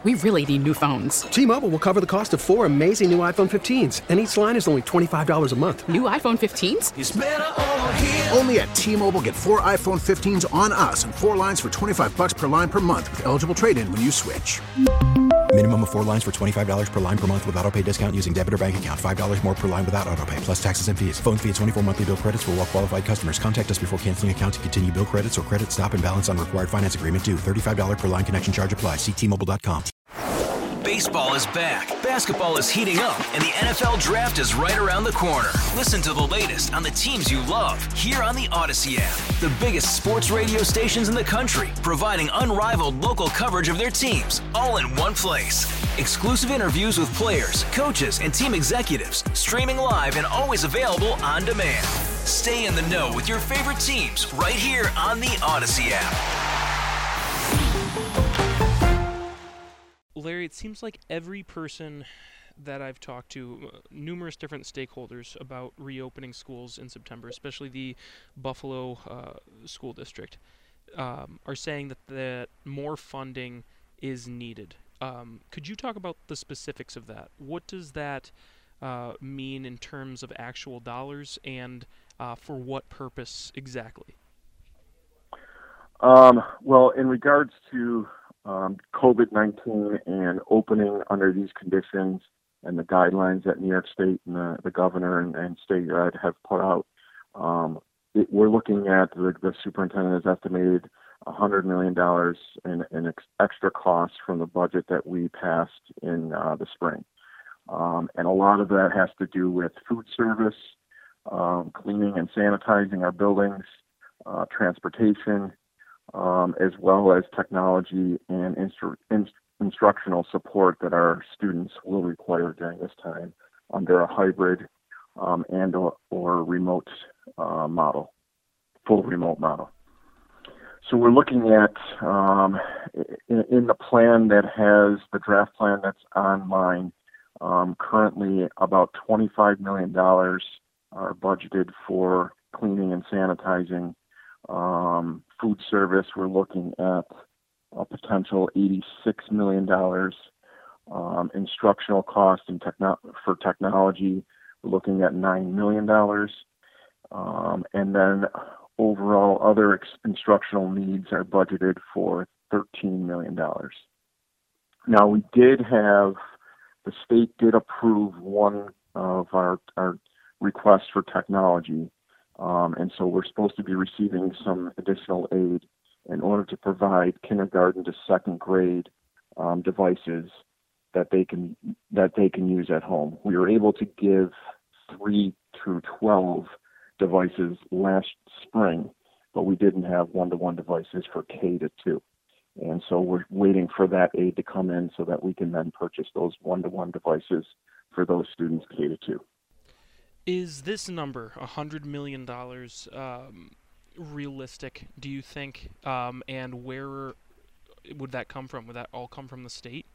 We really need new phones. T-Mobile will cover the cost of 4 amazing new iPhone 15s, and each line is only $25 a month. New iPhone 15s? It's better over here. Only at T-Mobile, get 4 iPhone 15s on us and 4 lines for $25 per line per month with eligible trade-in when you switch. Minimum of 4 lines for $25 per line per month with autopay discount using debit or bank account. $5 more per line without autopay, plus taxes and fees. Phone fee at 24 monthly bill credits for well-qualified customers. Contact us before canceling account to continue bill credits or credit stop and balance on required finance agreement due. $35 per line connection charge applies. See T-Mobile.com. Baseball is back, basketball is heating up, and the NFL Draft is right around the corner. Listen to the latest on the teams you love here on the Odyssey app. The biggest sports radio stations in the country, providing unrivaled local coverage of their teams, all in one place. Exclusive interviews with players, coaches, and team executives, streaming live and always available on demand. Stay in the know with your favorite teams right here on the Odyssey app. Larry, it seems like every person that I've talked to, numerous different stakeholders about reopening schools in September, especially the Buffalo school district, are saying that more funding is needed. Could you talk about the specifics of that? What does that mean in terms of actual dollars, and for what purpose exactly? Well, in regards to COVID-19 and opening under these conditions and the guidelines that New York State and the governor and state have put out, we're looking at the superintendent has estimated $100 million in extra costs from the budget that we passed in the spring. And a lot of that has to do with food service, cleaning and sanitizing our buildings, transportation, as well as technology and instructional support that our students will require during this time under a hybrid and or remote model, full remote model. So we're looking at, in the plan that has the draft plan that's online, currently about $25 million are budgeted for cleaning and sanitizing. Food service, we're looking at a potential $86 million. Instructional cost and for technology, we're looking at $9 million. And then overall other instructional needs are budgeted for $13 million. Now, the state did approve one of our requests for technology. And so we're supposed to be receiving some additional aid in order to provide kindergarten to second grade devices that they can use at home. We were able to give 3 through 12 devices last spring, but we didn't have one-to-one devices for K to 2. And so we're waiting for that aid to come in so that we can then purchase those one-to-one devices for those students K to 2. Is this number, $100 million, realistic, do you think? And where would that come from? Would that all come from the state?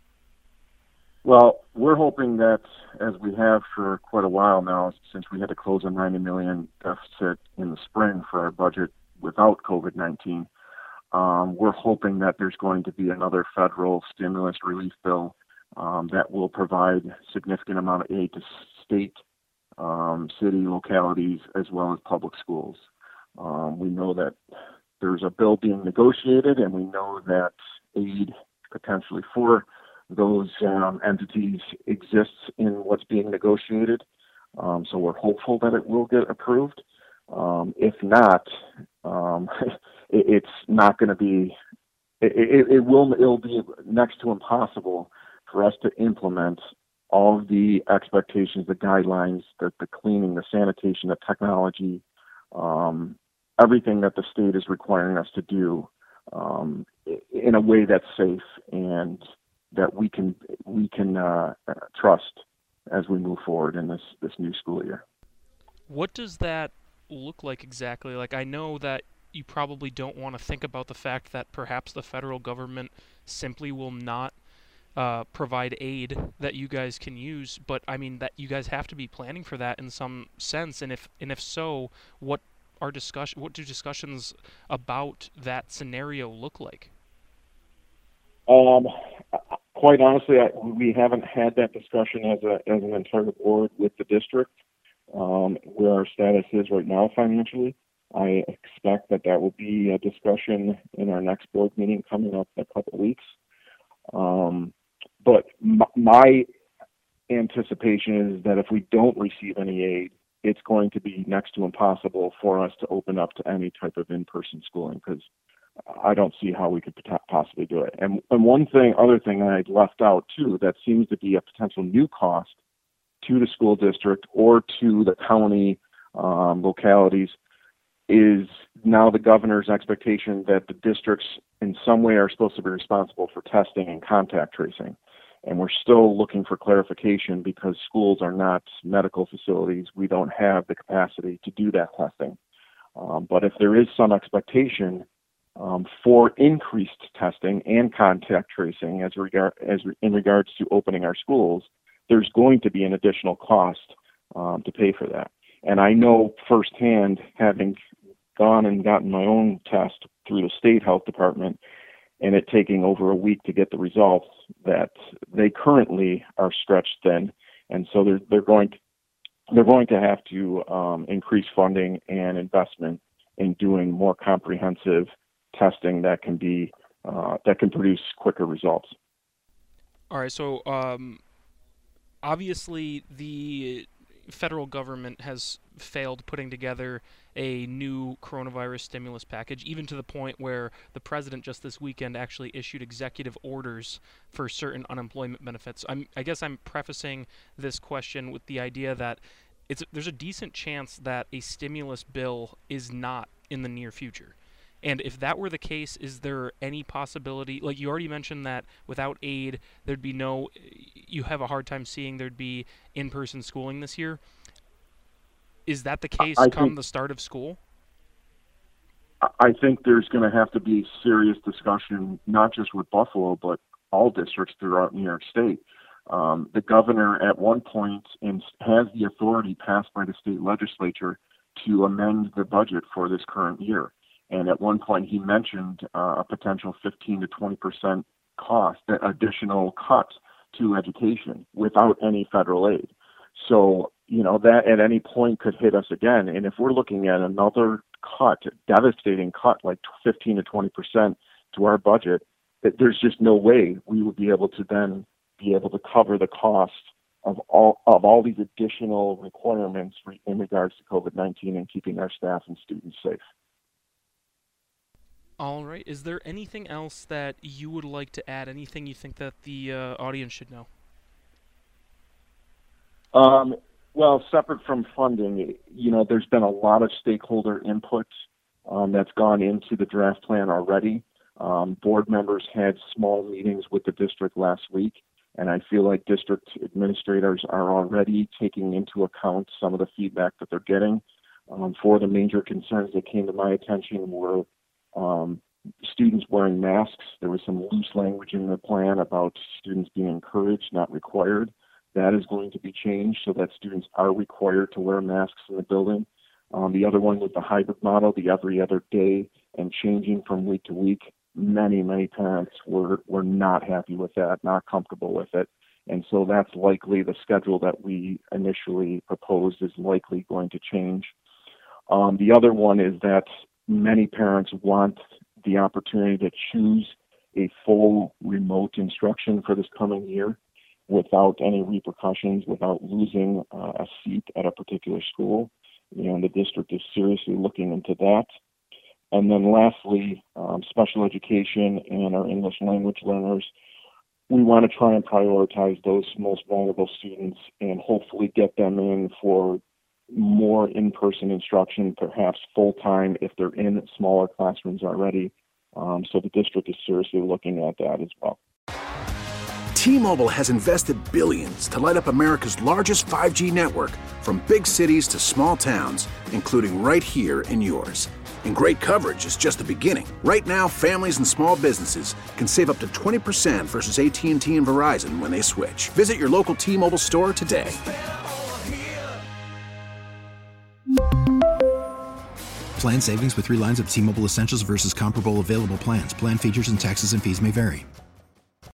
Well, we're hoping that, as we have for quite a while now, since we had to close a $90 million deficit in the spring for our budget without COVID-19, we're hoping that there's going to be another federal stimulus relief bill that will provide significant amount of aid to state, city, localities, as well as public schools. We know that there's a bill being negotiated, and we know that aid potentially for those entities exists in what's being negotiated. So we're hopeful that it will get approved. If not, it's not going to be. It'll be next to impossible for us to implement all of the expectations, the guidelines, the cleaning, the sanitation, the technology, everything that the state is requiring us to do in a way that's safe and that we can trust as we move forward in this new school year. What does that look like exactly? Like, I know that you probably don't want to think about the fact that perhaps the federal government simply will not provide aid that you guys can use, but I mean that you guys have to be planning for that in some sense. And if so, what do discussions about that scenario look like? quite honestly, we haven't had that discussion as an entire board with the district, where our status is right now financially. I expect that will be a discussion in our next board meeting coming up in a couple of weeks. But my anticipation is that if we don't receive any aid, it's going to be next to impossible for us to open up to any type of in-person schooling, because I don't see how we could possibly do it. And other thing that I'd left out too, that seems to be a potential new cost to the school district or to the county localities, is now the governor's expectation that the districts in some way are supposed to be responsible for testing and contact tracing. And we're still looking for clarification because schools are not medical facilities. We don't have the capacity to do that testing. But if there is some expectation for increased testing and contact tracing in regards to opening our schools, there's going to be an additional cost to pay for that. And I know firsthand, having gone and gotten my own test through the state health department, and it taking over a week to get the results, that they currently are stretched thin, and so they're going to have to increase funding and investment in doing more comprehensive testing that can produce quicker results. All right, so obviously the federal government has failed putting together a new coronavirus stimulus package, even to the point where the president just this weekend actually issued executive orders for certain unemployment benefits. I guess I'm prefacing this question with the idea that there's a decent chance that a stimulus bill is not in the near future. And if that were the case, is there any possibility, like you already mentioned that without aid, you have a hard time seeing there'd be in-person schooling this year. Is that the case come the start of school? I think there's going to have to be serious discussion, not just with Buffalo, but all districts throughout New York State. The governor at one point has the authority passed by the state legislature to amend the budget for this current year. And at one point he mentioned a potential 15 to 20% cost, additional cut to education without any federal aid. So, that at any point could hit us again. And if we're looking at another devastating cut, like 15 to 20% to our budget, there's just no way we would be able to then be able to cover the cost of all these additional requirements in regards to COVID-19 and keeping our staff and students safe. All right. Is there anything else that you would like to add? Anything you think that the audience should know? Well, separate from funding, there's been a lot of stakeholder input that's gone into the draft plan already. Board members had small meetings with the district last week, and I feel like district administrators are already taking into account some of the feedback that they're getting. Four of the major concerns that came to my attention were students wearing masks. There was some loose language in the plan about students being encouraged, not required. That is going to be changed so that students are required to wear masks in the building. The other one was the hybrid model, the every other day and changing from week to week. Many, many parents were not happy with that, not comfortable with it. And so that's likely the schedule that we initially proposed is likely going to change. The other one is that many parents want the opportunity to choose a full remote instruction for this coming year without any repercussions, without losing a seat at a particular school. And the district is seriously looking into that. And then lastly, special education and our English language learners. We want to try and prioritize those most vulnerable students and hopefully get them in for more in-person instruction, perhaps full-time if they're in smaller classrooms already. So the district is seriously looking at that as well. T-Mobile has invested billions to light up America's largest 5G network, from big cities to small towns, including right here in yours. And great coverage is just the beginning. Right now, families and small businesses can save up to 20% versus AT&T and Verizon when they switch. Visit your local T-Mobile store today. Plan savings with 3 lines of T-Mobile Essentials versus comparable available plans. Plan features and taxes and fees may vary.